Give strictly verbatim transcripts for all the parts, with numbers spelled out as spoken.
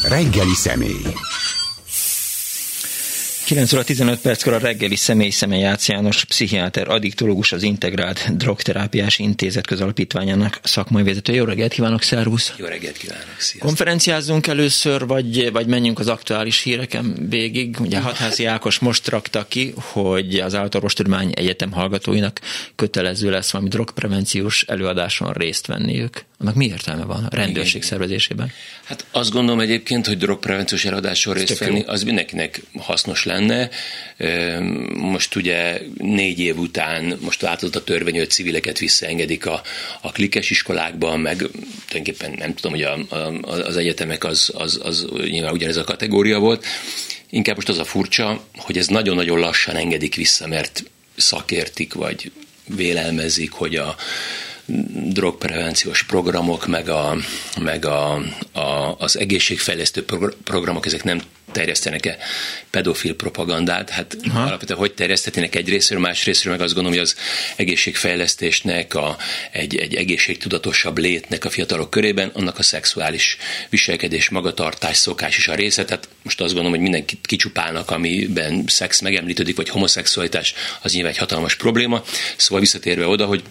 Reggeli személy. kilenc óra tizenöt perckor a reggeli személy Személy Jász János, pszichiáter, addiktológus, az Integrált Drogterápiás Intézet közalapítványának szakmai vezető. Jó reggelt kívánok, szervusz! Jó reggelt kívánok, sziasztok! Konferenciázzunk először, vagy, vagy menjünk az aktuális híreken végig. Ugye Hatházi Ákos most rakta ki, hogy az Állatorvostudományi Egyetem hallgatóinak kötelező lesz valami drogprevenciós előadáson részt venniük. Annak mi értelme van a rendőrség igen. szervezésében? Hát azt gondolom egyébként, hogy drogprevenciós előadáson részt venni, az mindenkinek hasznos lenne. Most ugye négy év után most változott a törvény, hogy civileket visszaengedik a, a klikes iskolákban, meg tulajdonképpen nem tudom, hogy a, a, az egyetemek az, az, az nyilván ugyanez a kategória volt. Inkább most az a furcsa, hogy ez nagyon-nagyon lassan engedik vissza, mert szakértik, vagy vélelmezik, hogy a drogprevenciós programok, meg, a, meg a, a, az egészségfejlesztő programok, ezek nem terjesztenek-e pedofil propagandát? Hát Aha. alapvetően hogy terjesztetnének egyrészről, másrészről meg azt gondolom, hogy az egészségfejlesztésnek, a, egy, egy egészségtudatosabb létnek a fiatalok körében, annak a szexuális viselkedés, magatartás, szokás is a része. Tehát most azt gondolom, hogy mindenkit kicsupálnak, amiben szex megemlítődik, vagy homoszexualitás, az nyilván egy hatalmas probléma. Szóval visszatérve oda, hogy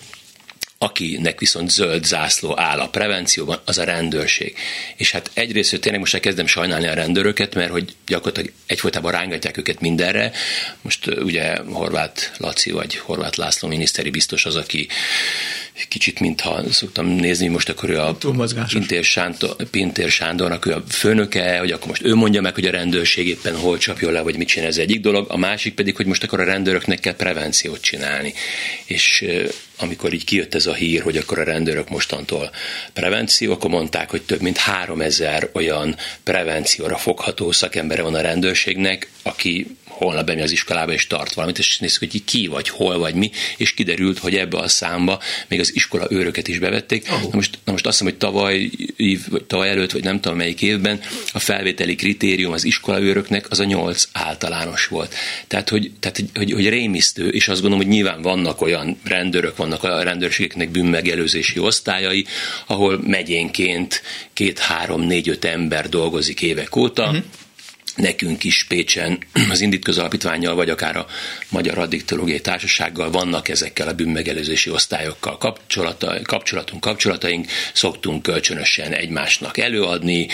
akinek viszont zöld zászló áll a prevencióban, az a rendőrség. És hát egyrészt tényleg most kezdem sajnálni a rendőröket, mert hogy gyakorlatilag egyfolytában rángatják őket mindenre. Most ugye Horváth Laci vagy Horváth László miniszteri biztos az, aki kicsit, mintha szoktam nézni, most akkor ő a Pintér, Sándor, Pintér Sándornak ő a főnöke, hogy akkor most ő mondja meg, hogy a rendőrség éppen hol csapjon le, vagy mit csinál, ez egyik dolog. A másik pedig, hogy most akkor a rendőröknek kell prevenciót csinálni. És amikor így kijött ez a hír, hogy akkor a rendőrök mostantól prevenció, akkor mondták, hogy több mint háromezer olyan prevencióra fogható szakembere van a rendőrségnek, aki holnap bemegy az iskolába és tart valamit, és nézzük, hogy ki vagy, hol vagy mi, és kiderült, hogy ebbe a számba még az iskola őröket is bevették. Oh. Na, most, na most azt hiszem, hogy tavaly, vagy tavaly előtt, vagy nem tudom melyik évben a felvételi kritérium az iskola őröknek az a nyolc általános volt. Tehát, hogy, tehát, hogy, hogy, hogy rémisztő, és azt gondolom, hogy nyilván vannak olyan rendőrök, vannak a rendőrségeknek bűnmegelőzési osztályai, ahol megyénként két, három, négy, öt ember dolgozik évek óta, uh-huh. Nekünk is Pécsen az Indit közalapítvánnyal, vagy akár a Magyar Addiktológiai Társasággal vannak ezekkel a bűnmegelőzési osztályokkal kapcsolata, kapcsolatunk, kapcsolataink, szoktunk kölcsönösen egymásnak előadni,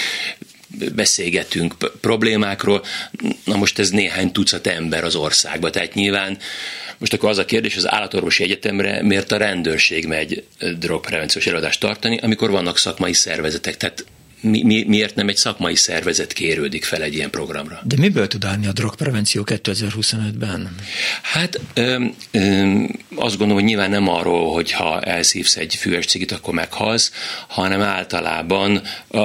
beszélgetünk problémákról. Na most ez néhány tucat ember az országban, tehát nyilván most akkor az a kérdés, az Állatorvosi Egyetemre miért a rendőrség megy drogprevenciós előadást tartani, amikor vannak szakmai szervezetek, tehát Mi, mi, miért nem egy szakmai szervezet kérődik fel egy ilyen programra? De miből tud állni a drogprevenció kétezer-huszonötben? Hát ö, ö, azt gondolom, hogy nyilván nem arról, hogy ha elszívsz egy füves cigit, akkor meghalsz, hanem általában a,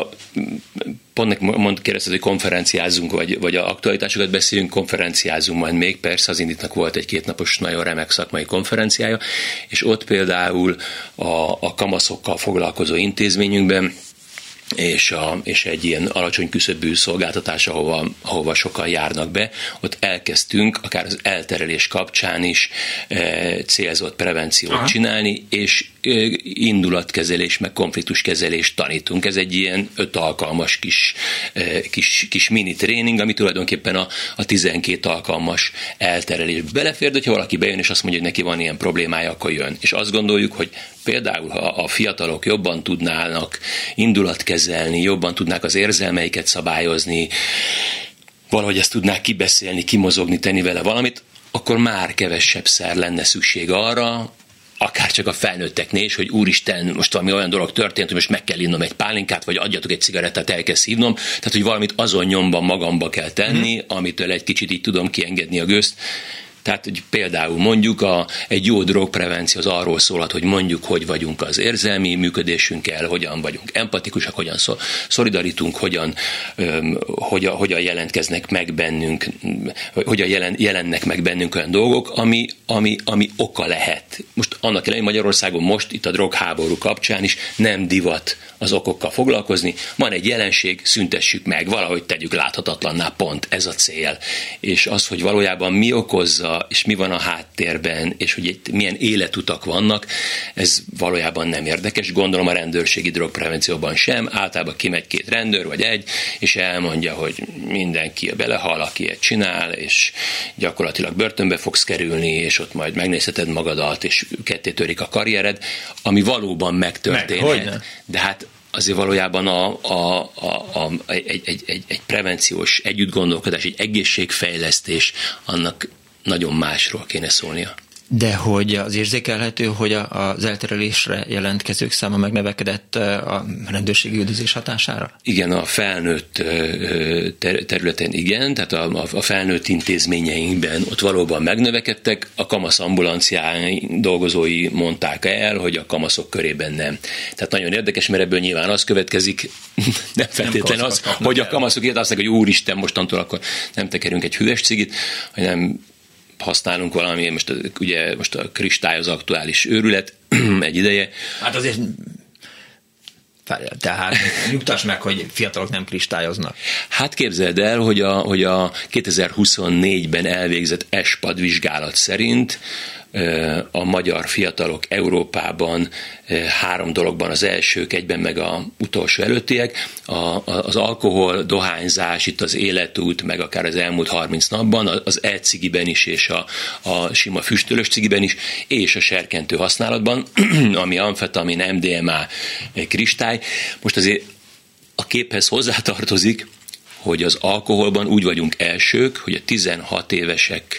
pont mond, kérdezted, hogy konferenciázunk, vagy, vagy a aktualitásokat beszélünk, konferenciázunk majd még, persze az Inditnak volt egy kétnapos nagyon remek szakmai konferenciája, és ott például a, a kamaszokkal foglalkozó intézményünkben És, a, és egy ilyen alacsony küszöbű szolgáltatás, ahova, ahova sokan járnak be, ott elkezdtünk akár az elterelés kapcsán is e, célzott prevenciót Aha. csinálni, és e, indulatkezelés, meg konfliktuskezelést tanítunk. Ez egy ilyen öt alkalmas kis, e, kis, kis mini tréning, ami tulajdonképpen a, a tizenkét alkalmas elterelés belefér, de ha valaki bejön, és azt mondja, hogy neki van ilyen problémája, akkor jön. És azt gondoljuk, hogy például, ha a fiatalok jobban tudnának indulatkezelni, jobban tudnák az érzelmeiket szabályozni, valahogy ezt tudnák kibeszélni, kimozogni, tenni vele valamit, akkor már kevesebb szer lenne szükség arra, akár csak a felnőtteknél is, hogy úristen, most valami olyan dolog történt, hogy most meg kell innom egy pálinkát, vagy adjatok egy cigarettát, el kell szívnom. Tehát, hogy valamit azon nyomban magamba kell tenni, mm. amitől egy kicsit így tudom kiengedni a gőzt. Tehát, hogy például mondjuk a, egy jó drogprevenció az arról szólhat, hogy mondjuk, hogy vagyunk az érzelmi működésünkkel, hogyan vagyunk empatikusak, hogyan szolidarítunk, hogyan, öm, hogyan, hogyan jelentkeznek meg bennünk, hogyan jelen, jelennek meg bennünk olyan dolgok, ami, ami, ami oka lehet. Most annak ellenére Magyarországon most itt a drogháború kapcsán is nem divat az okokkal foglalkozni. Van egy jelenség, szüntessük meg, valahogy tegyük láthatatlanná, pont ez a cél. És az, hogy valójában mi okozza a, és mi van a háttérben, és hogy itt milyen életutak vannak, ez valójában nem érdekes. Gondolom a rendőrségi drogprevencióban sem. Általában kimegy két rendőr, vagy egy, és elmondja, hogy mindenki belehal, aki ilyet csinál, és gyakorlatilag börtönbe fogsz kerülni, és ott majd megnézheted magadat, és ketté törik a karriered, ami valóban megtörténhet. Meg, de hát azért valójában a, a, a, a, egy, egy, egy, egy prevenciós együttgondolkodás, egy egészségfejlesztés, annak nagyon másról kéne szólnia. De hogy az érzékelhető, hogy az elterelésre jelentkezők száma megnövekedett a rendőrségi üldözés hatására? Igen, a felnőtt területen igen, tehát a, a felnőtt intézményeinkben ott valóban megnövekedtek, a kamasz ambulanciái dolgozói mondták el, hogy a kamaszok körében nem. Tehát nagyon érdekes, mert ebből nyilván az következik, nem feltétlenül az, hogy a kamaszok ilyet azt mondják, hogy úristen, mostantól akkor nem tekerünk egy hüves cigit, hanem használunk valami, most ugye most a kristály az aktuális őrület egy ideje. Hát azért tehát nyugtass meg, hogy fiatalok nem kristályoznak. Hát képzeld el, hogy a, hogy a kétezer-huszonnégyben elvégzett e es pé á dé vizsgálat szerint a magyar fiatalok Európában három dologban az elsők, egyben meg a utolsó előttiek, a, az alkohol, dohányzás, itt az életút, meg akár az elmúlt harminc napban, az e-cigiben is, és a, a sima füstölös cigiben is, és a serkentő használatban, ami amfetamin, em dé em á, kristály. Most azért a képhez hozzátartozik, hogy az alkoholban úgy vagyunk elsők, hogy a tizenhat évesek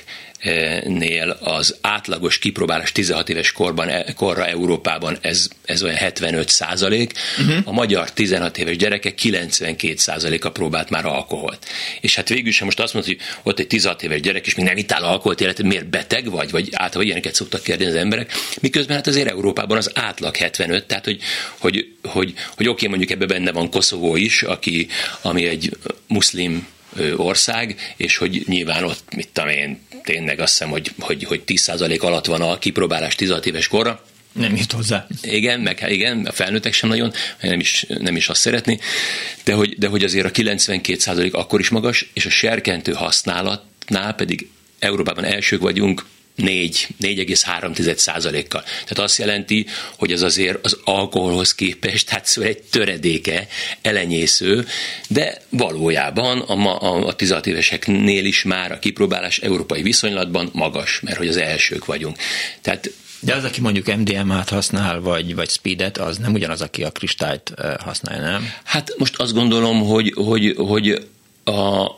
nél az átlagos kipróbálás tizenhat éves korban, korra Európában ez, ez olyan hetvenöt százalék, uh-huh. A magyar tizenhat éves gyerekek kilencvenkét százaléka próbált már alkoholt. És hát végül sem most azt mondod, hogy ott egy tizenhat éves gyerek, és még nem ittál alkoholt életed, miért beteg vagy? Vagy általában ilyeneket szoktak kérdezni az emberek. Miközben hát azért Európában az átlag hetvenöt, tehát hogy, hogy, hogy, hogy oké, mondjuk ebben benne van Koszovó is, aki, ami egy muszlim ország, és hogy nyilván ott, mit tudom én, tényleg azt hiszem, hogy, hogy, hogy tíz százalék alatt van a kipróbálás tizenhat éves korra. Nem jut hozzá. Igen, meg igen, a felnőttek sem nagyon, nem is, nem is azt szeretni, de hogy, de hogy azért a kilencvenkét százalék akkor is magas, és a serkentő használatnál pedig Európában elsők vagyunk, négy egész három százalékkal. Tehát azt jelenti, hogy ez azért az alkoholhoz képest, hát szóval egy töredéke, elenyésző, de valójában a, a, a tizenhat éveseknél is már a kipróbálás európai viszonylatban magas, mert hogy az elsők vagyunk. Tehát de az, aki mondjuk em dé em á-t használ, vagy, vagy speedet, az nem ugyanaz, aki a kristályt használja, nem? Hát most azt gondolom, hogy, hogy, hogy a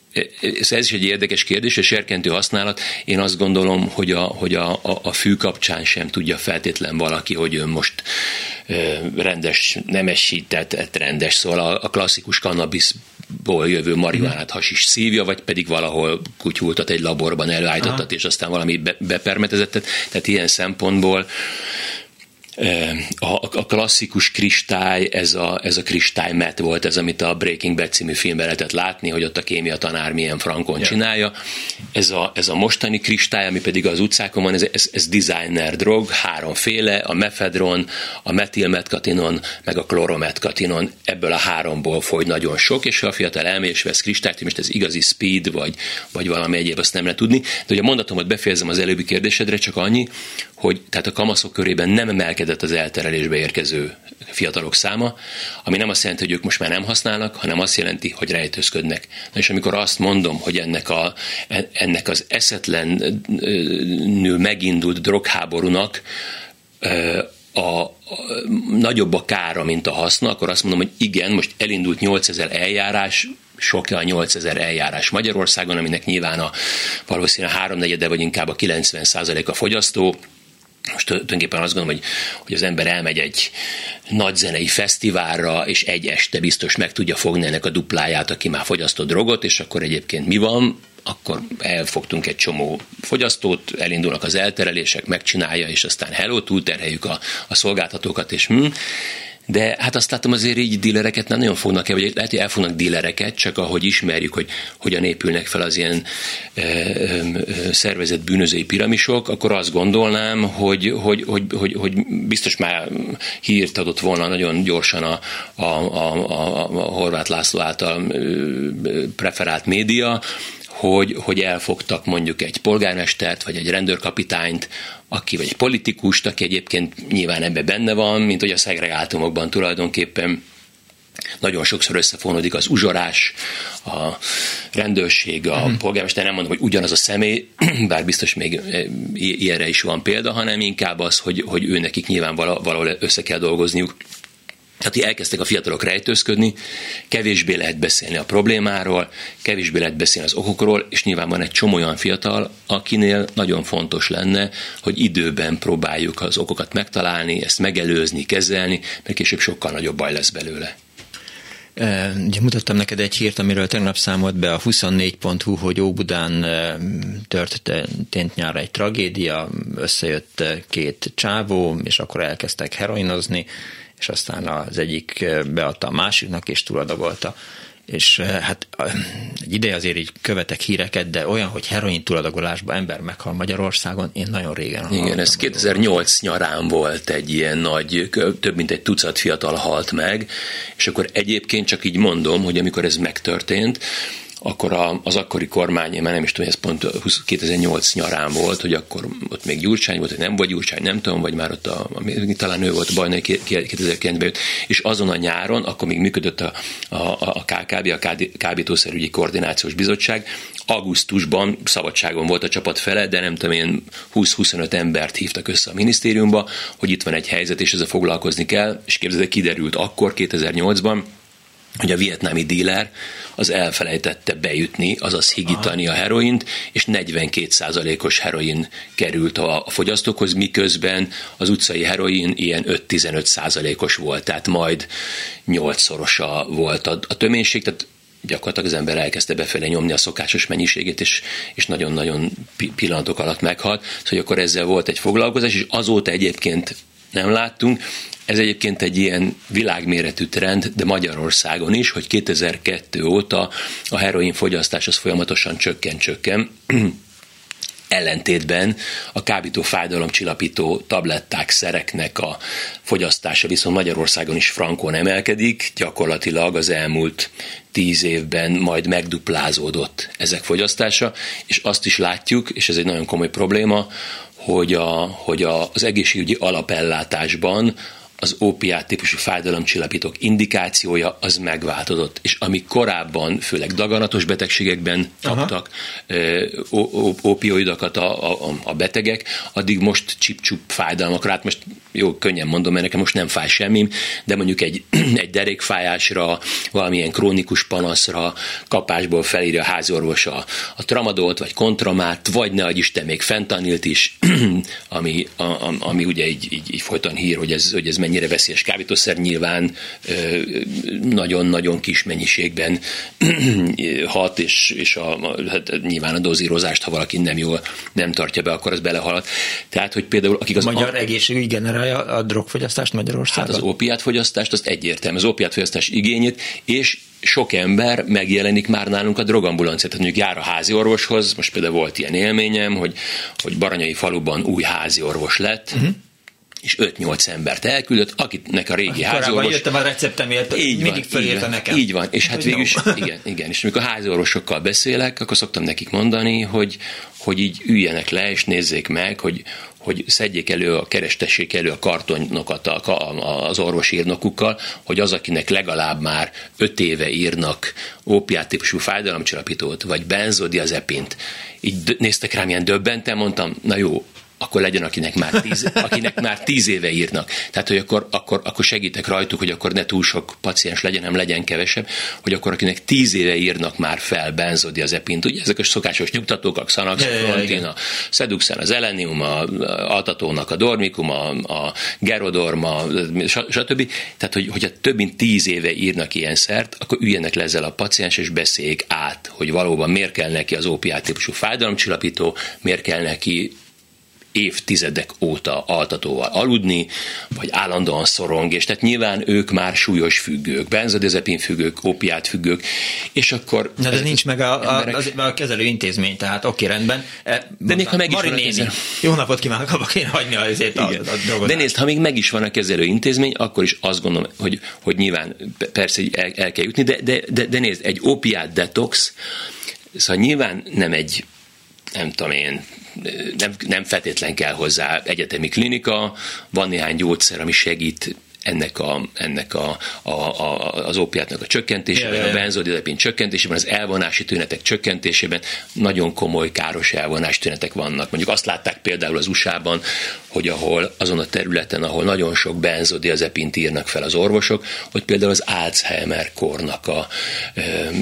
ez is egy érdekes kérdés, a serkentő használat, én azt gondolom, hogy a, hogy a, a, a fű kapcsán sem tudja feltétlen valaki, hogy ön most rendes, nemesített, rendes, szóval a, a klasszikus kannabiszból jövő marihuánát hasis szívja, vagy pedig valahol kutyultat egy laborban előállítottat, és aztán valami be, bepermetezettet, tehát ilyen szempontból A, a klasszikus kristály, ez a, ez a kristálymet volt, ez, amit a Breaking Bad című filmben lehetett látni, hogy ott a kémia tanár milyen frankon yeah. csinálja. Ez a, ez a mostani kristály, ami pedig az utcákon van, ez, ez, ez designer drog, háromféle, a mefedron, a metilmetkatinon, meg a klorometkatinon, ebből a háromból fogy nagyon sok, és ha a fiatal elmegy és vesz kristályt, most ez igazi speed, vagy, vagy valami egyéb, azt nem lehet tudni. De hogy a mondatomat befejezem az előbbi kérdésedre, csak annyi, hogy tehát a kamaszok körében nem emelkedett az elterelésbe érkező fiatalok száma, ami nem azt jelenti, hogy ők most már nem használnak, hanem azt jelenti, hogy rejtőzködnek. Na és amikor azt mondom, hogy ennek, a, ennek az eszetlenül megindult drogháborúnak a, a, nagyobb a kára, mint a haszna, akkor azt mondom, hogy igen, most elindult nyolcezer eljárás, sok a nyolcezer eljárás Magyarországon, aminek nyilván a valószínűleg háromnegyede, vagy inkább a kilencven százalék a fogyasztó. Most tulajdonképpen azt gondolom, hogy, hogy az ember elmegy egy nagy zenei fesztiválra, és egy este biztos meg tudja fogni ennek a dupláját, aki már fogyasztott drogot, és akkor egyébként mi van? Akkor elfogtunk egy csomó fogyasztót, elindulnak az elterelések, megcsinálja, és aztán hello, túlterheljük a, a szolgáltatókat, és hm. De hát azt látom, azért így dílereket nem nagyon fognak el, vagy lehet, hogy elfognak dílereket, csak ahogy ismerjük, hogy hogyan épülnek fel az ilyen e, e, szervezett bűnözői piramisok, akkor azt gondolnám, hogy, hogy, hogy, hogy, hogy biztos már hírt adott volna nagyon gyorsan a, a, a, a, a Horváth László által preferált média, hogy, hogy elfogtak mondjuk egy polgármestert, vagy egy rendőrkapitányt, aki, vagy egy politikust, aki egyébként nyilván ebben benne van, mint hogy a szegregátumokban tulajdonképpen nagyon sokszor összefonódik az uzsorás, a rendőrség, a uh-huh. polgármester, nem mondom, hogy ugyanaz a személy, bár biztos még ilyenre is van példa, hanem inkább az, hogy, hogy ő nekik nyilván valahol össze kell dolgozniuk. Tehát, hogy elkezdtek a fiatalok rejtőzködni, kevésbé lehet beszélni a problémáról, kevésbé lehet beszélni az okokról, és nyilván van egy csomó olyan fiatal, akinél nagyon fontos lenne, hogy időben próbáljuk az okokat megtalálni, ezt megelőzni, kezelni, mert később sokkal nagyobb baj lesz belőle. Ugye mutattam neked egy hírt, amiről tegnap számolt be a huszonnégy pont hu, hogy Óbudán történt nyára egy tragédia, összejött két csávó, és akkor elkezdtek heroinozni, és aztán az egyik beadta a másiknak, és túladagolta. És hát egy ideje azért így követek híreket, de olyan, hogy heroin túladagolásban ember meghal Magyarországon, én nagyon régen hallottam. Igen, ez kétezer-nyolc nyarán volt egy ilyen nagy, több mint egy tucat fiatal halt meg, és akkor egyébként csak így mondom, hogy amikor ez megtörtént, akkor az akkori kormány, én már nem is tudom, ez pont kétezer-nyolc nyarán volt, hogy akkor ott még Gyurcsány volt, vagy nem volt Gyurcsány, nem tudom, vagy már ott a, talán ő volt a Bajnai kétezer-kilencben jött, és azon a nyáron, akkor még működött a, a, a ká ká bé, a Kábítószerügyi Koordinációs Bizottság, augusztusban szabadságon volt a csapat fele, de nem tudom, én húsz-huszonöt embert hívtak össze a minisztériumba, hogy itt van egy helyzet, és ezzel foglalkozni kell, és képzeld, kiderült akkor, kétezer-nyolcban, hogy a vietnámi díler az elfelejtette bejutni, azaz higítani a heroint, és negyvenkét százalékos heroin került a fogyasztókhoz, miközben az utcai heroin ilyen öt-tizenöt százalékos volt, tehát majd nyolcszorosa volt a, a töménység, tehát gyakorlatilag az ember elkezdte befelé nyomni a szokásos mennyiségét, és, és nagyon-nagyon pillanatok alatt meghalt. Szóval akkor ezzel volt egy foglalkozás, és azóta egyébként nem láttunk. Ez egyébként egy ilyen világméretű trend, de Magyarországon is, hogy kétezer-kettő óta a heroin fogyasztás az folyamatosan csökken-csökken. Ellentétben a kábító fájdalomcsillapító tabletták, szereknek a fogyasztása viszont Magyarországon is frankon emelkedik, gyakorlatilag az elmúlt tíz évben majd megduplázódott ezek fogyasztása, és azt is látjuk, és ez egy nagyon komoly probléma, hogy, a, hogy a, az egészségügyi alapellátásban az ópiát típusú fájdalomcsillapítók indikációja az megváltozott, és ami korábban főleg daganatos betegségekben kaptak ópioidokat a, a, a betegek, addig most csip-csup fájdalmakra, hát most jó, könnyen mondom, mert nekem most nem fáj semmim, de mondjuk egy, egy derékfájásra, valamilyen krónikus panaszra, kapásból felírja a háziorvos a, a tramadolt, vagy kontramárt, vagy ne adj Isten még fentanylt is, ami, a, a, ami ugye így, így, így folyton hír, hogy ez, hogy ez mennyire veszélyes kábítószer, nyilván ö, nagyon-nagyon kis mennyiségben hat, és, és a, a, hát nyilván a dozírozást, ha valaki nem jól nem tartja be, akkor az belehalad. Tehát, hogy például akik az... Magyar a... egészségügy generálja a drogfogyasztást Magyarországon? Hát az ópiátfogyasztást, azt egyértelmű, az ópiátfogyasztás igényét, és sok ember megjelenik már nálunk a drogambulancia. Tehát mondjuk jár a házi orvoshoz, most például volt ilyen élményem, hogy, hogy Baranyai faluban új házi orvos lett, uh-huh. és öt-nyolc embert elküldött, akinek a régi háziorvos... jöttem a receptemért, mindig fölírta nekem. Így van, és hát végül is, igen, igen, és amikor a háziorvosokkal beszélek, akkor szoktam nekik mondani, hogy, hogy így üljenek le, és nézzék meg, hogy, hogy szedjék elő, kerestessék elő a kartonnokat az orvosírnokukkal, hogy az, akinek legalább már öt éve írnak ópiát típusú fájdalomcsillapítót, vagy benzodiazepint, így néztek rám ilyen döbbenten, mondtam, na jó, akkor legyen, akinek már tíz, akinek már tíz éve írnak. Tehát, hogy akkor, akkor, akkor segítek rajtuk, hogy akkor ne túl sok paciens legyen, nem legyen kevesebb, hogy akkor akinek tíz éve írnak már fel benzodiazepint, ugye ezek a szokásos nyugtatók, a Xanax, a Frontin, a Seduxen, az Elenium, a Altatónak a Dormicum, a, a Gerodorm, a stb. Tehát, hogy, hogyha több mint tíz éve írnak ilyen szert, akkor üljenek le ezzel a paciens, és beszéljék át, hogy valóban miért kell neki az ópiát típusú fájdalomcsillapító, miért kell neki évtizedek óta altatóval aludni, vagy állandóan szorong, és tehát nyilván ők már súlyos függők, benzodiazepin függők, ópiát függők, és akkor... Na de ez, nincs meg a, a, az, a kezelő intézmény, tehát oké, rendben. De még ha meg is van a kezelő... Jó napot kívánok, abba kéne hagyni azért a, a dolgot. De nézd, ha még meg is van a kezelő intézmény, akkor is azt gondolom, hogy, hogy nyilván persze el, el kell jutni, de, de, de, de nézd, egy ópiát detox Szóval nyilván nem egy, nem tudom én, nem, nem feltétlen kell hozzá egyetemi klinika, van néhány gyógyszer, ami segít ennek, a, ennek a, a, a, az ópiátnak a csökkentésében, yeah, yeah. a benzodiazepin csökkentésében, az elvonási tünetek csökkentésében nagyon komoly, káros elvonási tünetek vannak. Mondjuk azt látták például az u es á-ban, hogy ahol azon a területen, ahol nagyon sok benzodiazepint írnak fel az orvosok, hogy például az Alzheimer-kornak a ö,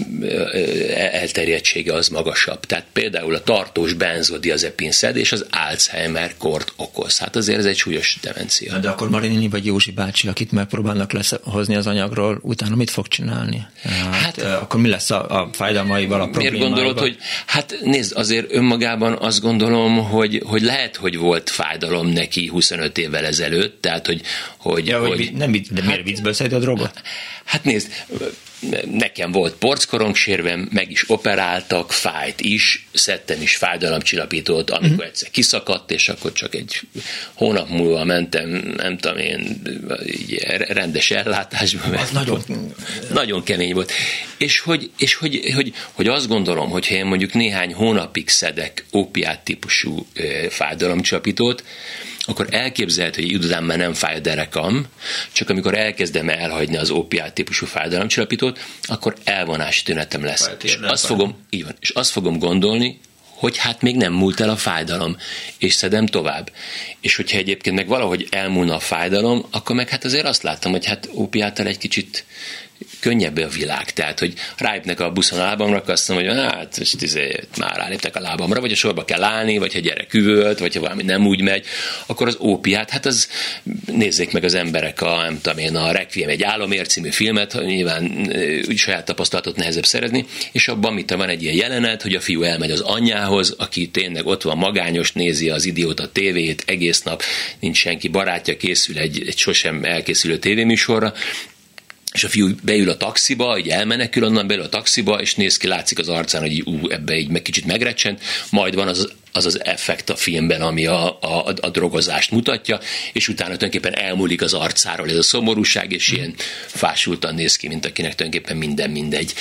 ö, elterjedtsége az magasabb. Tehát például a tartós benzodiazepin szedés az Alzheimer-kort okoz. Hát azért ez egy súlyos demencia. De akkor Marinini vagy Józsi bácsi, akit megpróbálnak lehozni az anyagról, utána mit fog csinálni? Hát, hát akkor mi lesz a, a fájdalmaival, a problémáival? Miért gondolod, hogy hát nézd, azért önmagában azt gondolom, hogy, hogy lehet, hogy volt fájdalom neki huszonöt évvel ezelőtt, tehát, hogy... hogy, ja, hogy, hogy nem, de miért hát, viccből szedi a drogot? Hát nézd, nekem volt porckorongcsérvem, meg is operáltak, fájt is, szedtem is fájdalomcsillapítót, amikor uh-huh. egyszer kiszakadt, és akkor csak egy hónap múlva mentem, nem tudom én, így rendes ellátásba. Az nagyon... nagyon kemény volt. És, hogy, és hogy, hogy, hogy azt gondolom, hogy én mondjuk néhány hónapig szedek ópiát típusú fájdalomcsillapítót, akkor elképzelhető, hogy idő már nem fáj a derekam, csak amikor elkezdem elhagyni az ópiát típusú fájdalomcsillapítót, akkor elvonási tünetem lesz. Fájt, és azt, fogom, így van, és azt fogom gondolni, hogy hát még nem múlt el a fájdalom, és szedem tovább. És hogyha egyébként meg valahogy elmúlna a fájdalom, akkor meg hát azért azt láttam, hogy hát ópiáttal egy kicsit könnyebb a világ. Tehát, hogy ráépnek a buszon a lábamra, azt mondom, hogy hát most izé, már ráléptek a lábamra, vagy a sorba kell állni, vagy ha gyerek üvölt, vagy ha valami nem úgy megy, akkor az ópiát, hát az nézzék meg az emberek a, nem tudom én, a Requiem egy álomért című filmet, nyilván úgy saját tapasztalatot nehezebb szerezni, és abban mit van egy ilyen jelenet, hogy a fiú elmegy az anyjához, aki tényleg ott van magányos, nézi az idióta tévét egész nap, nincs senki barátja, készül egy, egy sosem elkészülő tévéműsorra, és a fiú beül a taxiba, így elmenekül onnan belül a taxiba, és néz ki, látszik az arcán, hogy ú, ebbe így meg kicsit megrecsent, majd van az az, az effekt a filmben, ami a, a, a drogozást mutatja, és utána tulajdonképpen elmúlik az arcáról ez a szomorúság, és ilyen fásultan néz ki, mint akinek tulajdonképpen minden mindegy.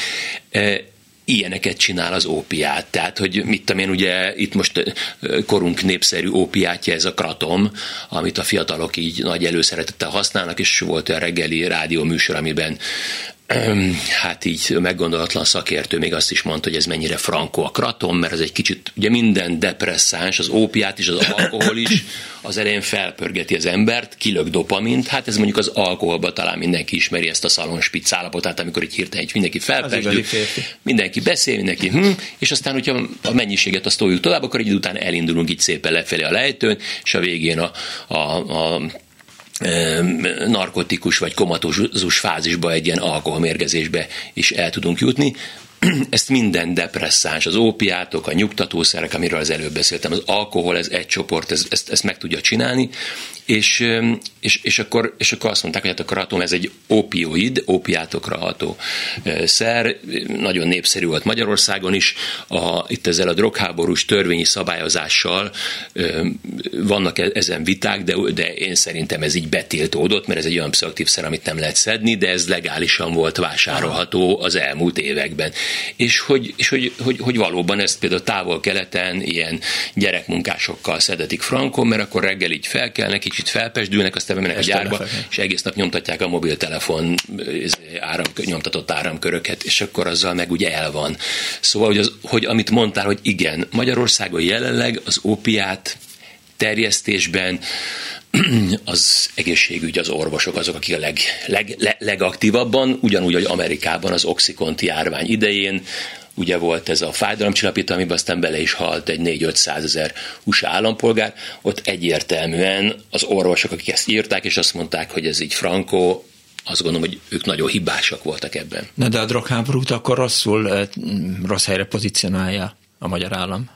Ilyeneket csinál az ópiát. Tehát, hogy mit tudom én, ugye itt most korunk népszerű ópiátja ez a kratom, amit a fiatalok így nagy előszeretettel használnak, és volt olyan reggeli rádióműsor, amiben hát így meggondolatlan szakértő még azt is mondta, hogy ez mennyire frankó a kratom, mert ez egy kicsit, ugye minden depresszáns, az ópiát is, az alkohol is, az elején felpörgeti az embert, kilök dopamint, hát ez mondjuk az alkoholban talán mindenki ismeri ezt a szalonspicc állapotát, amikor így hirtelen így mindenki felpörgeti, mindenki beszél, mindenki hm, és aztán, hogyha a mennyiséget azt toljuk tovább, akkor egy idő után elindulunk így szépen lefelé a lejtőn, és a végén a, a, a narkotikus vagy komatózus fázisba, egy ilyen alkoholmérgezésbe is el tudunk jutni. Ezt minden depresszáns, az ópiátok, a nyugtatószerek, amiről az előbb beszéltem, az alkohol, ez egy csoport, ez, ezt, ezt meg tudja csinálni, és, és, és, akkor, és akkor azt mondták, hogy hát a kratom ez egy opioid, ópiátokra ható szer, nagyon népszerű volt Magyarországon is, a, itt ezzel a drogháborús törvényi szabályozással vannak ezen viták, de, de én szerintem ez így betiltódott, mert ez egy olyan pszichoaktív szer, amit nem lehet szedni, de ez legálisan volt vásárolható az elmúlt években. És hogy, és hogy, hogy, hogy valóban ezt például távol-keleten ilyen gyerekmunkásokkal szedetik frankon, mert akkor reggel így felkelnek, kicsit felpesdülnek, aztán bemennek a gyárba, lefeknek. És egész nap nyomtatják a mobiltelefon áram, nyomtatott áramköröket, és akkor azzal meg ugye el van. Szóval, hogy, az, hogy amit mondtál, hogy igen, Magyarországon jelenleg az ópiát terjesztésben az egészségügy, az orvosok azok, akik a leg, leg, leg, legaktívabban, ugyanúgy, hogy Amerikában az Oxycontin járvány idején, ugye volt ez a fájdalomcsillapító, amiben aztán bele is halt egy négy-ötszázezer u es á állampolgár, ott egyértelműen az orvosok, akik ezt írták, és azt mondták, hogy ez így frankó, azt gondolom, hogy ők nagyon hibásak voltak ebben. Na de a drogháborút akkor rosszul, rossz helyre pozícionálja a magyar állam.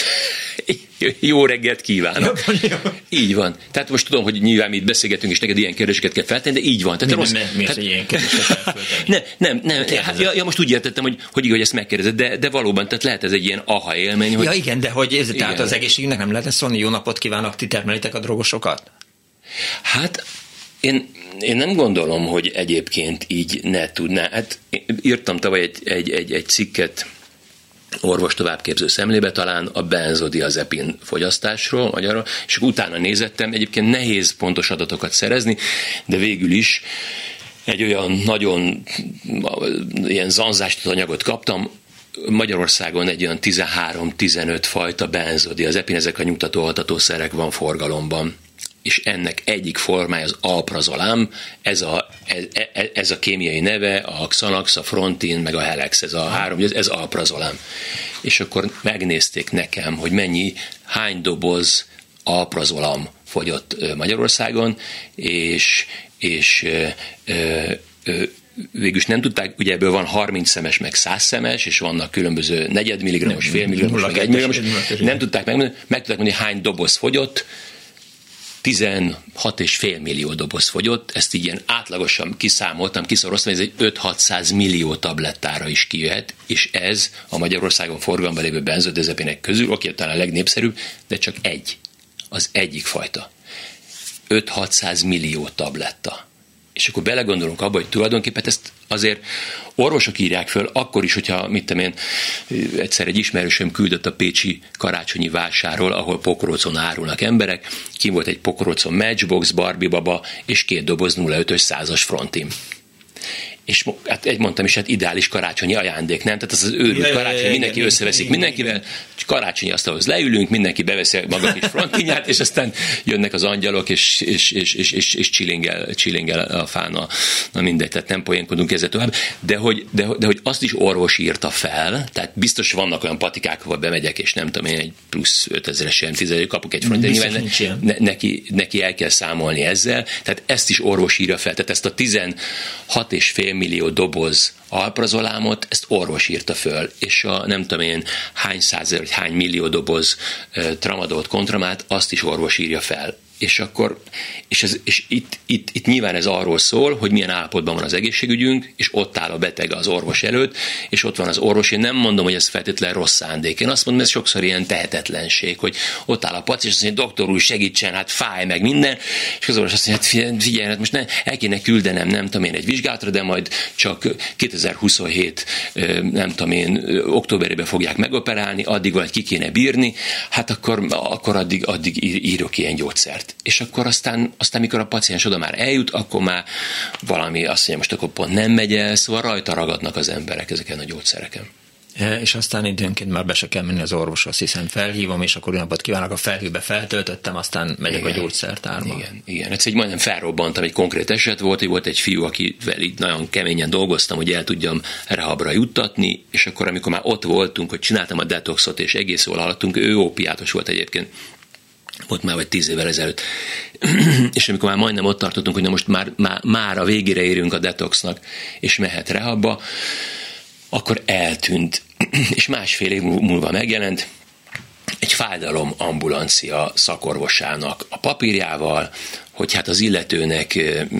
Jó reggelt kívánok. Jó, jó. Így van. Tehát most tudom, hogy nyilván mi itt beszélgetünk, és neked ilyen kérdéseket kell feltenni, de így van. Tehát mi, rossz, mi, mi tehát, ilyen kérdéseket kell nem, nem, nem. Hát, ja, ja, most úgy értettem, hogy, hogy, hogy ezt megkérdezed, de, de valóban, tehát lehet ez egy ilyen aha élmény. Hogy... Ja igen, de hogy ez, tehát az egészségünknek nem lehetne szólni, jó napot kívánok, ti termelitek a drogosokat? Hát én, én nem gondolom, hogy egyébként így ne tudná. Hát írtam tavaly egy, egy, egy, egy cikket orvos továbbképző szemlébe talán a benzodiazepin fogyasztásról magyarul, és utána nézettem, egyébként nehéz pontos adatokat szerezni, de végül is egy olyan nagyon ilyen zanzástott anyagot kaptam, Magyarországon egy olyan tizenhárom-tizenöt fajta benzodiazepin, ezek a nyugtató-altatószerek van forgalomban. És ennek egyik formája az alprazolám, ez a, ez, ez a kémiai neve, a Xanax, a Frontin, meg a Helex, ez a három, ez, ez alprazolám. És akkor megnézték nekem, hogy mennyi, hány doboz alprazolam fogyott Magyarországon, és, és ö, ö, ö, végülis nem tudták, ugye ebből van harminc szemes, meg száz szemes, és vannak különböző negyed milligrammos, fél milligrammos, meg egy milligrammos, nem tudták megmondani, meg tudták mondani, hány doboz fogyott, tizenhat és fél millió doboz fogyott, ezt így ilyen átlagosan kiszámoltam, kiszoroztam, ez egy öt-hatszáz millió tablettára is kijöhet, és ez a Magyarországon forgalomban lévő benzodiazepinek közül, oké, talán a legnépszerűbb, de csak egy, az egyik fajta. öt-hatszáz millió tabletta. És akkor belegondolunk abba, hogy tulajdonképpen ezt azért orvosok írják föl, akkor is, hogyha, mit tudom én, egyszer egy ismerősöm küldött a pécsi karácsonyi vásárról, ahol pokrócon árulnak emberek, ki volt egy pokrócon Matchbox, Barbie baba, és két doboz nulla ötös százas Frontin. És hát egy mondtam is, hát ideális karácsonyi ajándék, nem? Tehát az az őrült karácsony, mindenki összeveszik mindenkivel, karácsonyi asztalhoz leülünk, mindenki beveszi maga kis frontinját, és aztán jönnek az angyalok, és, és, és, és, és, és csilingel, csilingel a fán, a, na mindegy, tehát nem poénkodunk ezzel tovább, de hogy, de, de hogy azt is orvos írta fel, tehát biztos vannak olyan patikák, ahol bemegyek, és nem tudom én, egy plusz ötezeres ilyen tízezer kapok egy frontin, nyilván ne, neki, neki el kell számolni ezzel, tehát ezt is orvos írja fel, tehát ezt a tizenhat és fél millió doboz alprazolámot, ezt orvos írta föl, és a nem tudom én hány százezer, vagy hány millió doboz uh, tramadolt, kontramát, azt is orvos írja fel. És akkor, és, ez, és itt, itt, itt nyilván ez arról szól, hogy milyen állapotban van az egészségügyünk, és ott áll a beteg az orvos előtt, és ott van az orvos. Én nem mondom, hogy ez feltétlenül rossz szándék. Én azt mondom, ez sokszor ilyen tehetetlenség, hogy ott áll a paciens, és azt mondja, doktor úr, segítsen, hát fáj meg minden, és az orvos azt mondja, hát figyelj, hát most ne, el kéne küldenem, nem tudom én, egy vizsgálatra, de majd csak kétezer-huszonhét, nem tudom én, októberében fogják megoperálni, addig vagy ki kéne bírni, hát akkor, akkor addig, addig írok ilyen gyógyszert. És akkor aztán, aztán, mikor a paciens oda már eljut, akkor már valami azt mondja, most akkor pont nem megy el, szóval rajta ragadnak az emberek ezeken a gyógyszereken. És aztán időnként már be se kell menni az orvoshoz, hiszen felhívom, és akkor olyan napot kívánok, a felhőbe feltöltöttem, aztán megyek igen, a gyógyszertárba. Igen, igen. Ez egy majdnem felrobbantam, egy konkrét eset volt, hogy volt egy fiú, akivel így nagyon keményen dolgoztam, hogy el tudjam rehabra juttatni, és akkor, amikor már ott voltunk, hogy csináltam a detoxot, és egész jól haladtunk, ő ópiátos volt egyébként, ott már vagy tíz évvel ezelőtt. És amikor már majdnem ott tartottunk, hogy na most már, már, már a végére érünk a detoxnak, és mehet rehabba, akkor eltűnt. És másfél év múlva megjelent egy fájdalomambulancia szakorvosának a papírjával, hogy hát az illetőnek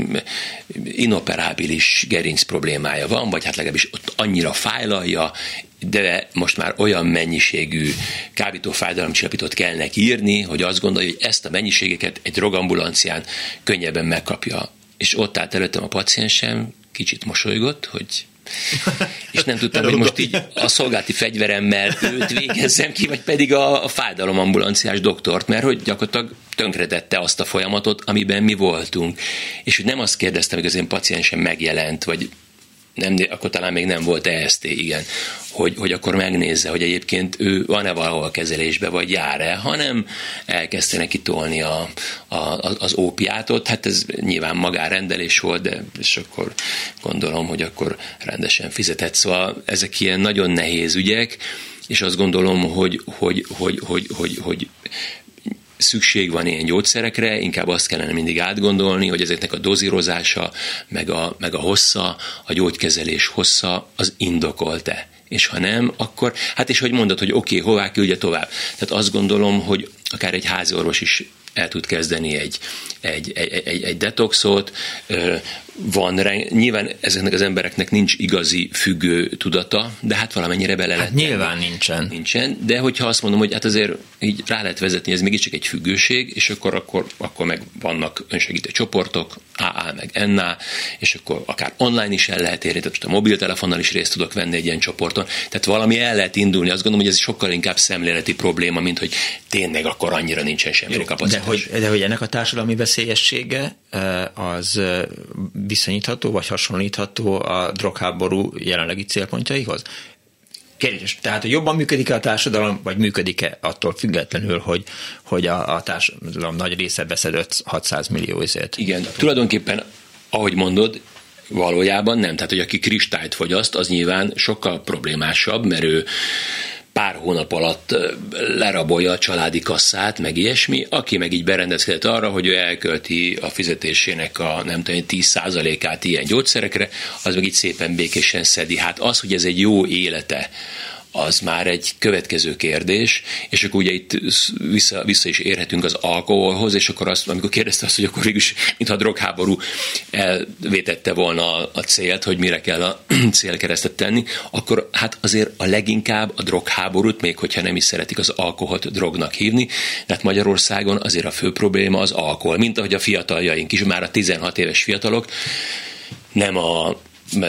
inoperábilis gerinc problémája van, vagy hát legalábbis ott annyira fájlalja, de most már olyan mennyiségű kábító fájdalomcsillapítót kell neki írni, hogy azt gondolja, hogy ezt a mennyiségeket egy drogambulancián könnyebben megkapja. És ott állt előttem a paciensem, kicsit mosolygott, hogy és nem tudtam, hogy most így a szolgálati fegyveremmel őt végezzem ki, vagy pedig a, a fájdalomambulanciás doktort, mert hogy gyakorlatilag tönkretette azt a folyamatot, amiben mi voltunk. És hogy nem azt kérdeztem, hogy az én paciensem megjelent, vagy nem, akkor talán még nem volt E S T, igen, hogy, hogy akkor megnézze, hogy egyébként ő van-e valahol kezelésbe, vagy jár-e, hanem elkezdte neki tolni a, a, az ópiátot. Hát ez nyilván magánrendelés volt, de és akkor gondolom, hogy akkor rendesen fizetett. Szóval ezek ilyen nagyon nehéz ügyek, és azt gondolom, hogy, hogy, hogy, hogy, hogy, hogy szükség van ilyen gyógyszerekre, inkább azt kellene mindig átgondolni, hogy ezeknek a dozírozása, meg a, meg a hossza, a gyógykezelés hossza, az indokolt-e. És ha nem, akkor, hát és hogy mondod, hogy oké, okay, hová küldje tovább. Tehát azt gondolom, hogy akár egy háziorvos is el tud kezdeni egy, egy, egy, egy, egy detoxot. Van, nyilván ezeknek az embereknek nincs igazi függő tudata, de hát valamennyire bele lehet. Hát nyilván nincsen. Nincsen, de hogyha azt mondom, hogy hát azért így rá lehet vezetni, ez mégiscsak egy függőség, és akkor, akkor, akkor meg vannak önsegítő csoportok, á á meg en á, és akkor akár online is el lehet érni, tehát most a mobiltelefonnal is részt tudok venni egy ilyen csoporton. Tehát valami el lehet indulni. Azt gondolom, hogy ez sokkal inkább szemléleti probléma, mint hogy tényleg akkor annyira nincsen semmi kapacitás. De hogy, de hogy ennek a társadalmi veszélyessége az viszonyítható, vagy hasonlítható a drogháború jelenlegi célpontjaihoz? Kérdés, tehát, hogy jobban működik-e a társadalom, vagy működik-e attól függetlenül, hogy, hogy a, a társadalom nagy része beszedett hatszáz millió ezért? Igen, tulajdonképpen, ahogy mondod, valójában nem. Tehát, hogy aki kristályt fogyaszt, az nyilván sokkal problémásabb, mert ő pár hónap alatt lerabolja a családi kasszát, meg ilyesmi, aki meg így berendezkedett arra, hogy ő elkölti a fizetésének a nem tudom, tíz százalékát ilyen gyógyszerekre, az meg így szépen békésen szedi. Hát az, hogy ez egy jó élete, az már egy következő kérdés, és akkor ugye itt vissza, vissza is érhetünk az alkoholhoz, és akkor azt, amikor kérdezte azt, hogy akkor végülis, mintha a drogháború elvétette volna a, a célt, hogy mire kell a célkeresztet tenni, akkor hát azért a leginkább a drogháborút, még hogyha nem is szeretik az alkoholt drognak hívni, tehát Magyarországon azért a fő probléma az alkohol, mint ahogy a fiataljaink is, már a tizenhat éves fiatalok nem a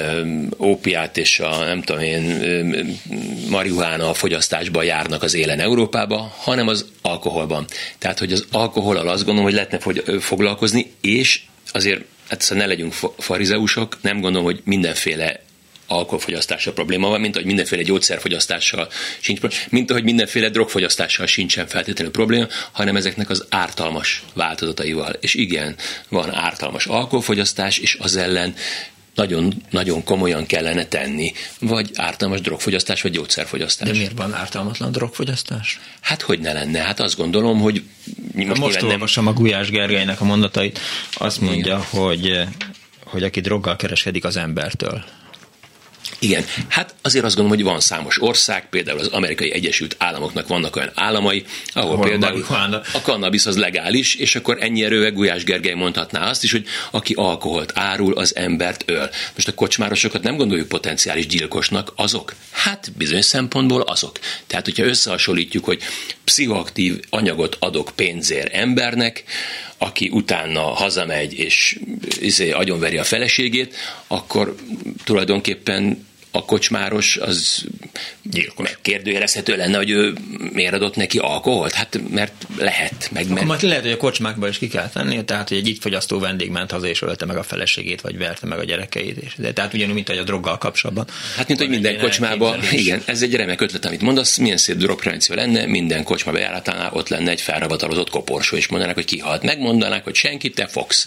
ópiát és a nem tudom én marihuána a fogyasztásban járnak az élen Európába, hanem az alkoholban. Tehát, hogy az alkohollal azt gondolom, hogy lehetne foglalkozni, és azért, hát szóval ne legyünk farizeusok, nem gondolom, hogy mindenféle alkoholfogyasztással probléma van, mint ahogy mindenféle gyógyszerfogyasztással sincs probléma, mint ahogy mindenféle drogfogyasztással sincsen feltétlenül probléma, hanem ezeknek az ártalmas változataival. És igen, van ártalmas alkoholfogyasztás, és az ellen nagyon, nagyon komolyan kellene tenni, vagy ártalmas drogfogyasztás, vagy gyógyszerfogyasztás. De miért van ártalmatlan drogfogyasztás? Hát hogy ne lenne? Hát azt gondolom, hogy most, most olvasom nem... a Gulyás Gergelynek a mondatait, azt mondja, hogy, hogy aki droggal kereskedik az embertől. Igen, hát azért azt gondolom, hogy van számos ország, például az Amerikai Egyesült Államoknak vannak olyan államai, ahol Hol például a kannabisz az legális, és akkor ennyi erővel Gulyás Gergely mondhatná azt is, hogy aki alkoholt árul, az embert öl. Most a kocsmárosokat nem gondoljuk potenciális gyilkosnak, azok? Hát bizonyos szempontból azok. Tehát, hogyha összehasonlítjuk, hogy pszichoaktív anyagot adok pénzért embernek, aki utána hazamegy és izé, agyonveri a feleségét, akkor tulajdonképpen a kocsmáros az megkérdőjelezhető lenne, hogy ő miért adott neki alkoholt? Hát mert lehet. Meg mert... Akkor lehet, hogy a kocsmákba is ki kell tenni, tehát hogy egy itt fogyasztó vendég ment haza és ölte meg a feleségét, vagy verte meg a gyerekeit. És, de tehát ugyanúgy, mint hogy a droggal kapcsolatban. Hát mint hogy minden kocsmában, igen, ez egy remek ötlet, amit mondasz, milyen szép drogprevenció lenne, minden kocsma bejáratánál ott lenne egy felravatalozott koporsó, és mondanák, hogy ki halt. Megmondanák, hogy senki, te fogsz.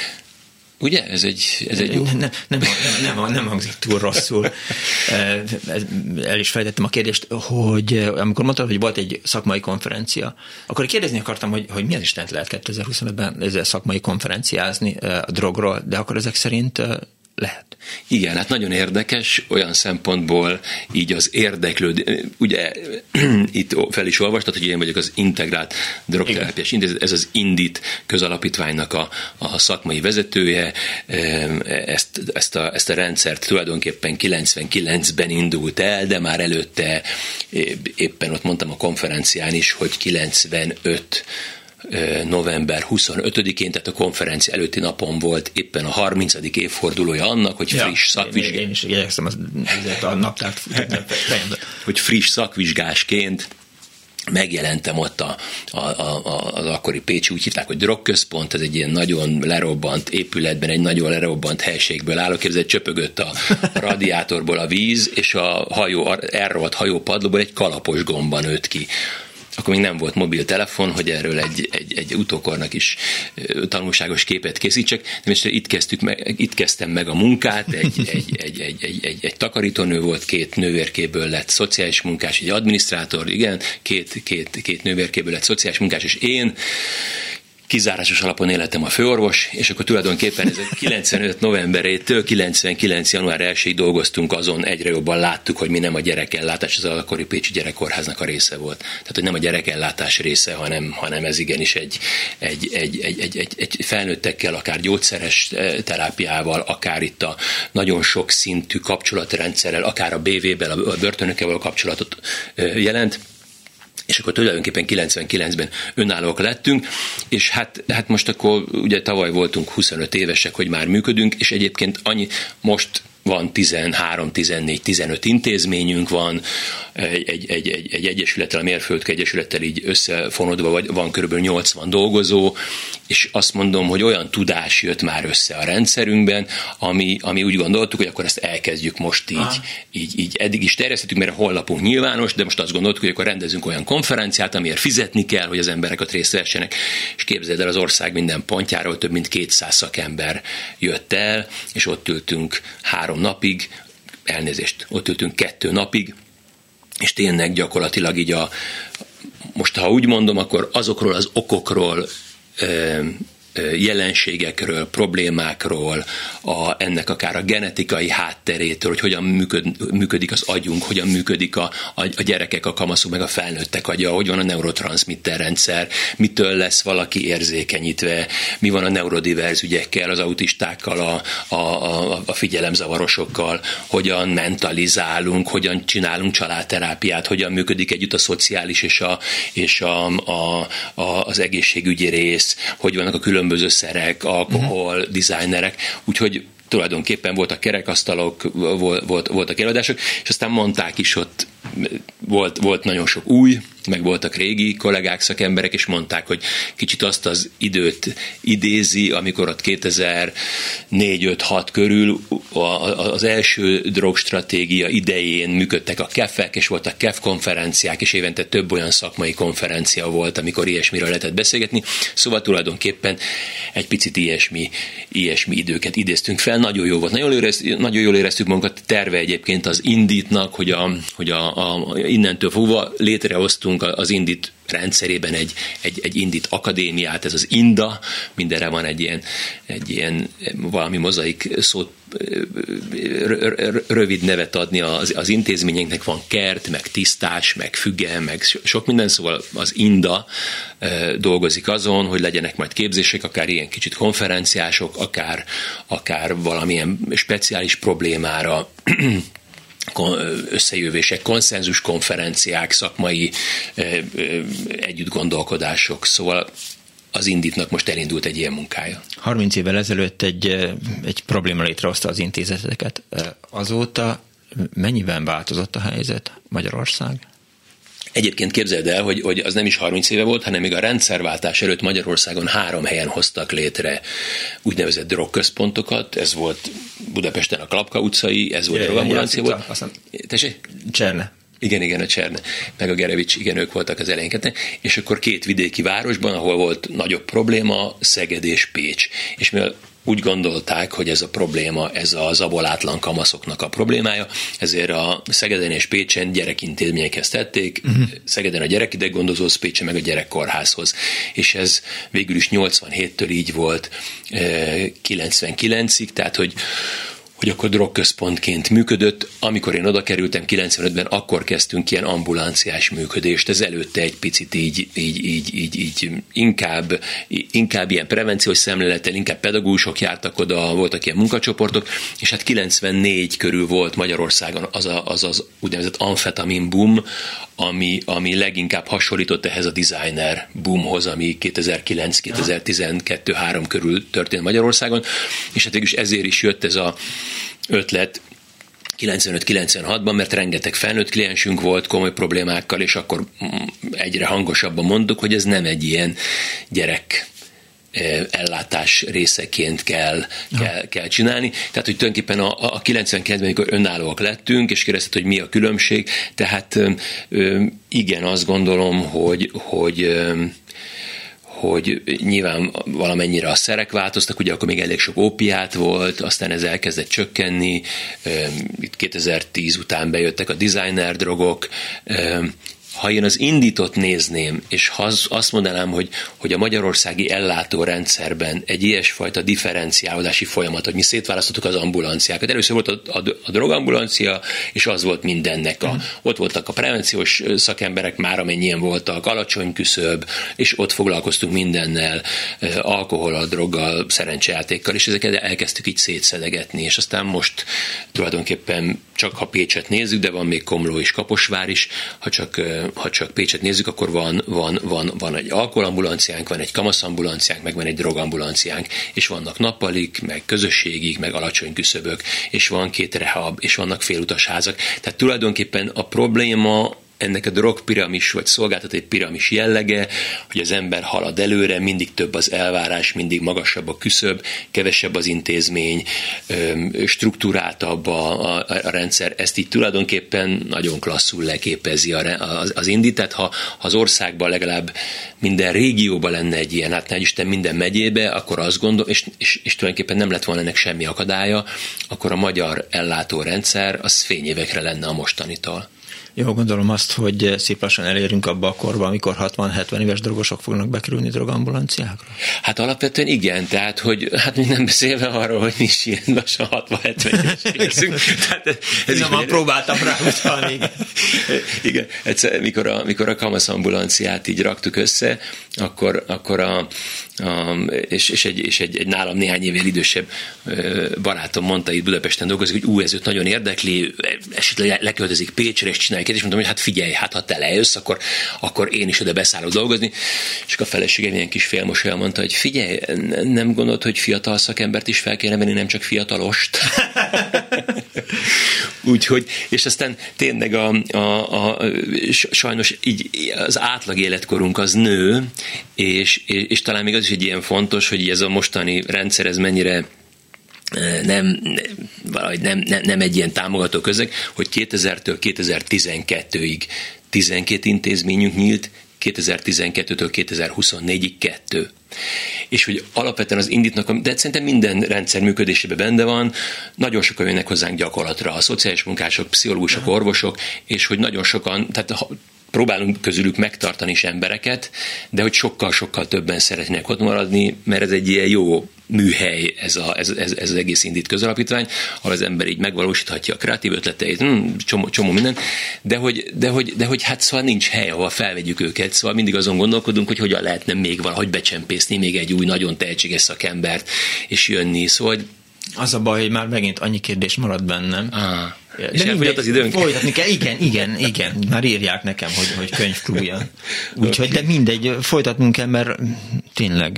Ugye? Ez egy, ez egy jó... Nem, nem, nem, nem, nem hangzik túl rosszul. El is fejtettem a kérdést, hogy amikor mondtad, hogy volt egy szakmai konferencia, akkor kérdezni akartam, hogy, hogy mi az Istent lehet kétezer-huszonötben ezzel szakmai konferenciázni a drogról, de akkor ezek szerint lehet. Igen, hát nagyon érdekes, olyan szempontból így az érdeklődő, ugye itt fel is olvastad, hogy én vagyok az Integrált Drogterápiás Intézet, ez az INDIT közalapítványnak a, a szakmai vezetője, ezt, ezt, a, ezt a rendszert tulajdonképpen kilencvenkilencben indult el, de már előtte éppen ott mondtam a konferencián is, hogy kilencvenöt november huszonötödikén, tehát a konferencia előtti napon volt éppen a harmincadik évfordulója annak, hogy friss ja, szakvizsgás... Én is igyekszem a naptárt hogy friss szakvizsgásként megjelentem ott a, a, a, az akkori Pécsi, úgy hívták, hogy drogközpont, ez egy ilyen nagyon lerobbant épületben, egy nagyon lerobbant helységből álló, képzeld, csöpögött a, a radiátorból a víz, és a hajó, elrohadt hajópadlóból egy kalapos gomba nőtt ki. Akkor még nem volt mobiltelefon, hogy erről egy, egy, egy utókornak is tanulságos képet készítsek. De most itt, kezdtük meg, itt kezdtem meg a munkát, egy, egy, egy, egy, egy, egy, egy takarítónő volt, két nővérkéből lett szociális munkás, egy adminisztrátor, igen, két, két, két nővérkéből lett szociális munkás, és én kizárásos alapon életem a főorvos, és akkor tulajdonképpen ez kilencvenöt novemberétől kilencvenkilenc január elsejéig dolgoztunk azon, egyre jobban láttuk, hogy mi nem a gyerekellátás, az akkori pécsi gyerekkórháznak a része volt. Tehát, hogy nem a gyerekellátás része, hanem, hanem ez igenis egy, egy, egy, egy, egy, egy, egy felnőttekkel, akár gyógyszeres terápiával, akár itt a nagyon sok szintű kapcsolatrendszerrel, akár a bé vé-vel, a börtönökkel való kapcsolatot jelent. És akkor tulajdonképpen kilencvenkilencben önállóak lettünk, és hát, hát most akkor ugye tavaly voltunk huszonöt évesek, hogy már működünk, és egyébként annyi, most van tizenhárom, tizennégy, tizenöt intézményünk van, egy, egy, egy, egy, egy egyesülettel, a Mérföldkő Egyesülettel így összefonódva, vagy van körülbelül nyolcvan dolgozó, és azt mondom, hogy olyan tudás jött már össze a rendszerünkben, ami, ami úgy gondoltuk, hogy akkor ezt elkezdjük most így, így, így eddig is terjesztettük, mert a honlapunk nyilvános, de most azt gondoltuk, hogy akkor rendezünk olyan konferenciát, amiért fizetni kell, hogy az emberek ott részt vessenek, és képzeld el, az ország minden pontjáról több mint kétszáz szakember jött el, és ott ültünk három napig, elnézést, ott ültünk kettő napig, és tényleg gyakorlatilag így a, most ha úgy mondom, akkor azokról az okokról, jelenségekről, problémákról, a, ennek akár a genetikai hátterétől, hogy hogyan működ, működik az agyunk, hogyan működik a, a, a gyerekek, a kamaszok, meg a felnőttek agya, hogy van a neurotranszmitter rendszer, mitől lesz valaki érzékenyítve, mi van a neurodiverz ügyekkel, az autistákkal, a, a, a, a figyelemzavarosokkal, hogyan mentalizálunk, hogyan csinálunk családterápiát, hogyan működik együtt a szociális és, a, és a, a, a, az egészségügyi rész, hogy vannak a különböző különböző szerek, alkohol, uh-huh. designerek, úgyhogy tulajdonképpen voltak kerekasztalok, volt, voltak előadások, és aztán mondták is, ott volt, volt nagyon sok új, meg voltak régi kollégák, szakemberek, és mondták, hogy kicsit azt az időt idézi, amikor ott kétezer-négy öt hat körül az első drogstratégia idején működtek a kefek, és voltak kef konferenciák, és évente több olyan szakmai konferencia volt, amikor ilyesmiről lehetett beszélgetni. Szóval tulajdonképpen egy picit ilyesmi, ilyesmi időket idéztünk fel. Nagyon jó volt. Nagyon jól éreztük, nagyon jól éreztük magunkat. Terve egyébként az Inditnak, hogy, a, hogy a, a, innentől fogva létrehoztunk az Indit rendszerében egy, egy, egy Indit akadémiát, ez az Inda, mindenre van egy ilyen, egy ilyen valami mozaik szót, rövid nevet adni az, az intézményeknek, van kert, meg tisztás, meg füge, meg sok minden, szóval az Inda dolgozik azon, hogy legyenek majd képzések, akár ilyen kicsit konferenciások, akár, akár valamilyen speciális problémára összejövések, konszenzus konferenciák, szakmai együttgondolkodások, szóval az Inditnak most elindult egy ilyen munkája. harminc évvel ezelőtt egy, egy probléma létrehozta az intézeteket. Azóta mennyiben változott a helyzet Magyarország? Egyébként képzeld el, hogy, hogy az nem is harminc éve volt, hanem még a rendszerváltás előtt Magyarországon három helyen hoztak létre úgynevezett drogközpontokat. Ez volt Budapesten a Klapka utcai, ez volt a drogambulancia volt. Tessék? Cserne. Igen, igen, a Cserne, meg a Gerevics, igen, ők voltak az elején. És akkor két vidéki városban, ahol volt nagyobb probléma, Szeged és Pécs. És mivel úgy gondolták, hogy ez a probléma, ez a zabolátlan kamaszoknak a problémája, ezért a Szegeden és Pécsen gyerekintézményekhez tették, uh-huh. Szegeden a gyerekideggondozóhoz, Pécsen meg a gyerekkórházhoz. És ez végül is nyolcvanhéttől így volt kilencvenkilencig, tehát hogy hogy akkor drogközpontként működött. Amikor én oda kerültem kilencvenötben, akkor kezdtünk ilyen ambulanciás működést. Ez előtte egy picit így, így, így, így, így inkább, inkább ilyen prevenciós szemlélettel, inkább pedagógusok jártak oda, voltak ilyen munkacsoportok, és hát kilencvennégy körül volt Magyarországon az a, az, az úgynevezett amfetamin boom, ami, ami leginkább hasonlított ehhez a designer boomhoz, ami kétezer-kilenc kétezer-tizenkettő három körül történt Magyarországon, és hát végülis ezért is jött ez a ötlet kilencvenöt kilencvenhatban, mert rengeteg felnőtt kliensünk volt komoly problémákkal, és akkor egyre hangosabban mondtuk, hogy ez nem egy ilyen gyerek ellátás részeként kell, kell, kell csinálni. Tehát, hogy tulajdonképpen a, a kilencvenkilencben, amikor önállóak lettünk, és kérdezted, hogy mi a különbség, tehát igen, azt gondolom, hogy, hogy hogy nyilván valamennyire a szerek változtak, ugye akkor még elég sok ópiát volt, aztán ez elkezdett csökkenni, itt kétezer-tíz után bejöttek a designer drogok, ha én az Indit-ot nézném, és ha azt mondanám, hogy, hogy a magyarországi ellátórendszerben egy ilyesfajta differenciálódási folyamat, hogy mi szétválasztottuk az ambulanciákat. Először volt a, a, a drogambulancia, és az volt mindennek. A, ott voltak a prevenciós szakemberek, már amennyien voltak, alacsony küszöb, és ott foglalkoztunk mindennel, alkohollal, droggal, szerencsejátékkal, és ezeket elkezdtük így szétszedegetni, és aztán most tulajdonképpen csak ha Pécset nézzük, de van még Komló és Kaposvár is, ha csak, ha csak Pécset nézzük, akkor van, van, van, van egy alkoholambulanciánk, van egy kamaszambulanciánk, meg van egy drogambulanciánk, és vannak nappalik, meg közösségig, meg alacsony küszöbök, és van két rehab, és vannak félutasházak. Tehát tulajdonképpen a probléma ennek a drogpiramis vagy szolgáltatói piramis jellege, hogy az ember halad előre, mindig több az elvárás, mindig magasabb a küszöb, kevesebb az intézmény, struktúráltabb a, a, a rendszer. Ezt így tulajdonképpen nagyon klasszul leképezi az, az Indit, tehát ha, ha az országban legalább minden régióban lenne egy ilyen, hát ne Isten minden megyébe, akkor azt gondolom, és, és, és tulajdonképpen nem lett volna ennek semmi akadálya, akkor a magyar ellátórendszer az fényévekre lenne a mostanitól. Jó, gondolom azt, hogy szép lassan elérünk abba a korba, amikor hatvan-hetven éves drogosok fognak bekerülni drogambulanciákra? Hát alapvetően igen, tehát, hogy hát még nem beszélve arról, hogy mi is ilyen lassan hatvan-hetven éves. Ez nem már próbáltam rá utalni. Igen, egyszer, mikor a, mikor a kamaszambulanciát így raktuk össze, akkor, akkor a, a és, és, egy, és egy, egy nálam néhány évvel idősebb barátom mondta, itt Budapesten dolgozik, hogy ú, ez őt nagyon érdekli, esetleg leköltözik Pécsre, és csinálják, és mondtam, hogy hát figyelj, hát ha te lejössz, akkor, akkor én is oda beszállok dolgozni, és a feleségem ilyen kis félmosolyan mondta, hogy figyelj, nem gondolod, hogy fiatal szakembert is fel kéne venni, nem csak fiatalost? Úgyhogy, és aztán tényleg a, a, a, sajnos így az átlag életkorunk az nő, és, és, és talán még az is egy ilyen fontos, hogy ez a mostani rendszer, ez mennyire nem, valahogy nem, nem, nem egy ilyen támogató közeg, hogy kétezertől kétezer-tizenkettőig tizenkét intézményünk nyílt, kétezer-tizenkettőtől kétezer-huszonnégyig kettő. És hogy alapvetően az Inditnak, de szerintem minden rendszer működésében benne van, nagyon sokan jönnek hozzánk gyakorlatra, a szociális munkások, pszichológusok, orvosok, és hogy nagyon sokan, tehát próbálunk közülük megtartani is embereket, de hogy sokkal-sokkal többen szeretnének ott maradni, mert ez egy ilyen jó műhely, ez, a, ez, ez, ez az egész Indit közalapítvány, ahol az ember így megvalósíthatja a kreatív ötleteit, hmm, csomó, csomó minden, de hogy, de, hogy, de hogy hát szóval nincs hely, ahol felvegyük őket, szóval mindig azon gondolkodunk, hogy hogyan lehetne még valahogy becsempészni még egy új, nagyon tehetséges szakembert, és jönni, szóval az a baj, hogy már megint annyi kérdés marad bennem. Ah. És elfogyott az időnk? Folytatni kell, igen, igen, igen. Már írják nekem, hogy, hogy könyvklubja. Úgyhogy, de mindegy, folytatnunk kell, mert tényleg...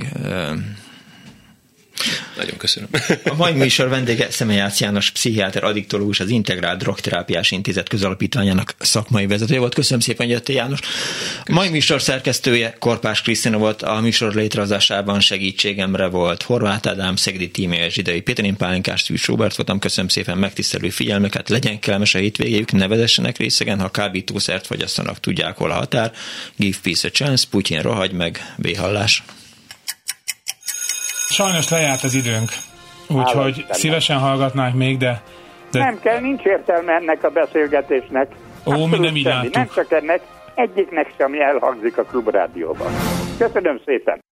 Nagyon köszönöm. A mai műsor vendége Szemejász János, pszichiáter, addiktológus, az Integrált Drogterápiás Intézet közalapítványának szakmai vezetője volt. Köszönöm szépen, hogy jöttél, János. A mai műsor szerkesztője Korpás Krisztina volt, a műsor létrehozásában segítségemre volt Horváth Ádám, Szegedi Tímea, Zsidai Péter, én Pálinkás Szűcs Róbert voltam. Köszönöm szépen megtisztelő figyelmeket, legyen kellemes a hétvégéjük, ne vezessenek részegen, ha kábítószert fogyasztanak, tudják, hol a határ. Give peace a chance, Putyin rohagy meg, véhallás. Sajnos lejárt az időnk, úgyhogy szívesen hallgatnánk még, de, de... Nem kell, nincs értelme ennek a beszélgetésnek. Ó, mi nem így láttuk. Nem csak ennek, egyiknek sem elhangzik a Klubrádióban. Köszönöm szépen!